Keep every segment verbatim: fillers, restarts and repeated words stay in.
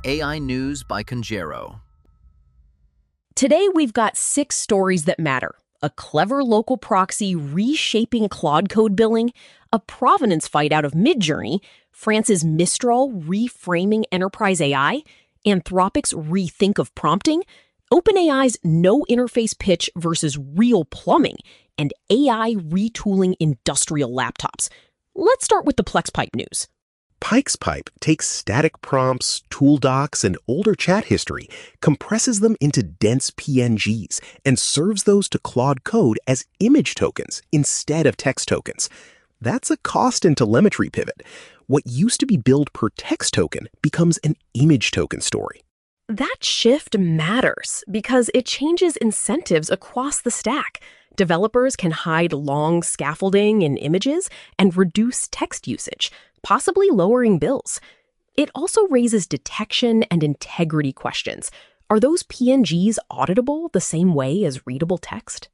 A I News by Conjero. Today, we've got six stories that matter. A clever local proxy reshaping Claude Code billing, a provenance fight out of Midjourney, France's Mistral reframing enterprise A I, Anthropic's rethink of prompting, OpenAI's no-interface pitch versus real plumbing, and A I retooling industrial laptops. Let's start with the PlexPipe news. PikesPipe takes static prompts, tool docs, and older chat history, compresses them into dense P N Gs, and serves those to Claude Code as image tokens instead of text tokens. That's a cost and telemetry pivot. What used to be billed per text token becomes an image token story. That shift matters because it changes incentives across the stack. Developers can hide long scaffolding in images and reduce text usage, possibly lowering bills. It also raises detection and integrity questions. Are those P N Gs auditable the same way as readable text?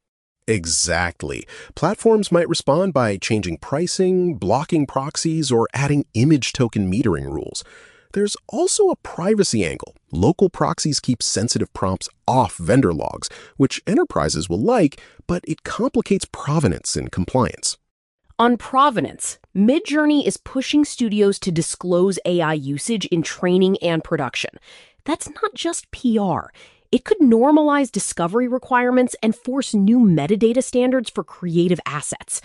Exactly. Platforms might respond by changing pricing, blocking proxies, or adding image token metering rules. There's also a privacy angle. Local proxies keep sensitive prompts off vendor logs, which enterprises will like, but it complicates provenance and compliance. On provenance, Midjourney is pushing studios to disclose A I usage in training and production. That's not just P R. It could normalize discovery requirements and force new metadata standards for creative assets.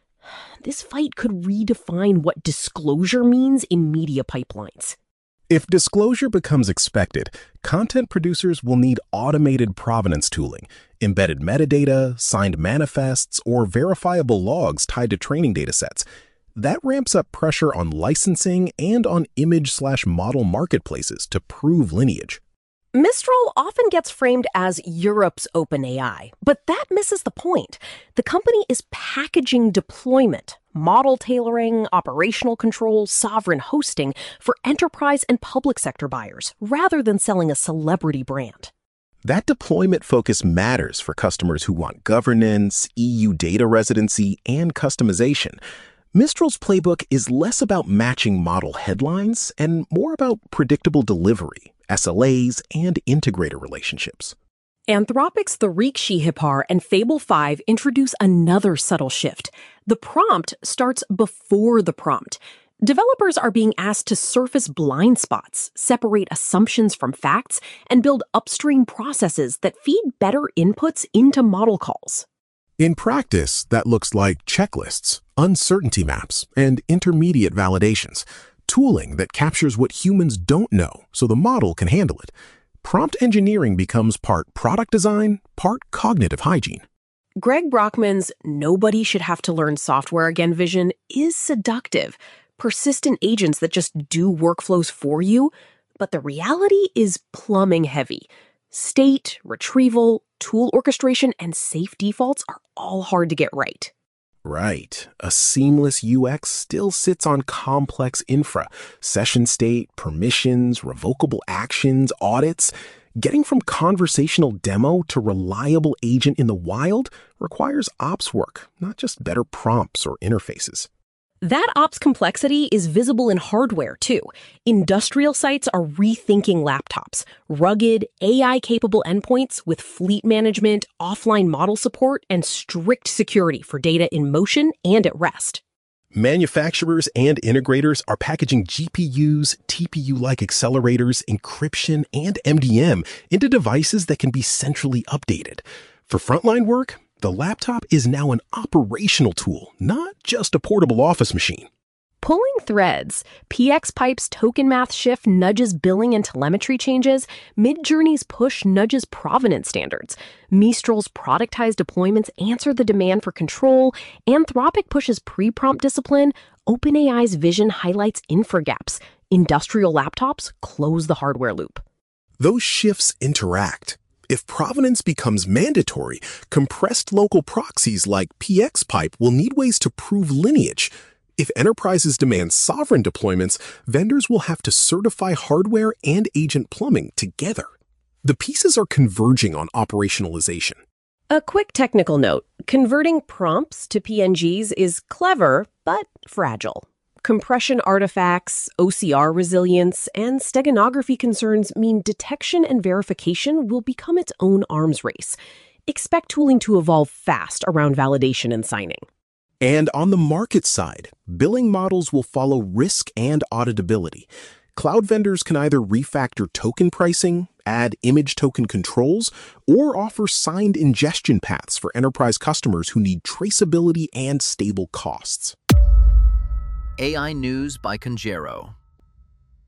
This fight could redefine what disclosure means in media pipelines. If disclosure becomes expected, content producers will need automated provenance tooling, embedded metadata, signed manifests, or verifiable logs tied to training datasets. That ramps up pressure on licensing and on image-slash-model marketplaces to prove lineage. Mistral often gets framed as Europe's OpenAI, but that misses the point. The company is packaging deployment, model tailoring, operational control, sovereign hosting for enterprise and public sector buyers, rather than selling a celebrity brand. That deployment focus matters for customers who want governance, E U data residency, and customization. Mistral's playbook is less about matching model headlines and more about predictable delivery, S L As, and integrator relationships. Anthropic's Tariq Shihipar and Fable five introduce another subtle shift. The prompt starts before the prompt. Developers are being asked to surface blind spots, separate assumptions from facts, and build upstream processes that feed better inputs into model calls. In practice, that looks like checklists, uncertainty maps, and intermediate validations, tooling that captures what humans don't know so the model can handle it. Prompt engineering becomes part product design, part cognitive hygiene. Greg Brockman's "nobody should have to learn software again" vision is seductive. Persistent agents that just do workflows for you, but the reality is plumbing heavy. State, retrieval, tool orchestration, and safe defaults are all hard to get right. Right. A seamless U X still sits on complex infra, session state, permissions, revocable actions, audits. Getting from conversational demo to reliable agent in the wild requires ops work, not just better prompts or interfaces. That ops complexity is visible in hardware, too. Industrial sites are rethinking laptops, rugged, A I-capable endpoints with fleet management, offline model support, and strict security for data in motion and at rest. Manufacturers and integrators are packaging G P Us, T P U-like accelerators, encryption, and M D M into devices that can be centrally updated. For frontline work, the laptop is now an operational tool, not just a portable office machine. Pulling threads, PXPipe's token math shift nudges billing and telemetry changes, Midjourney's push nudges provenance standards, Mistral's productized deployments answer the demand for control, Anthropic pushes pre-prompt discipline, OpenAI's vision highlights infra gaps, industrial laptops close the hardware loop. Those shifts interact. If provenance becomes mandatory, compressed local proxies like PXPipe will need ways to prove lineage. If enterprises demand sovereign deployments, vendors will have to certify hardware and agent plumbing together. The pieces are converging on operationalization. A quick technical note. Converting prompts to P N Gs is clever, but fragile. Compression artifacts, O C R resilience, and steganography concerns mean detection and verification will become its own arms race. Expect tooling to evolve fast around validation and signing. And on the market side, billing models will follow risk and auditability. Cloud vendors can either refactor token pricing, add image token controls, or offer signed ingestion paths for enterprise customers who need traceability and stable costs. A I News by Conjero.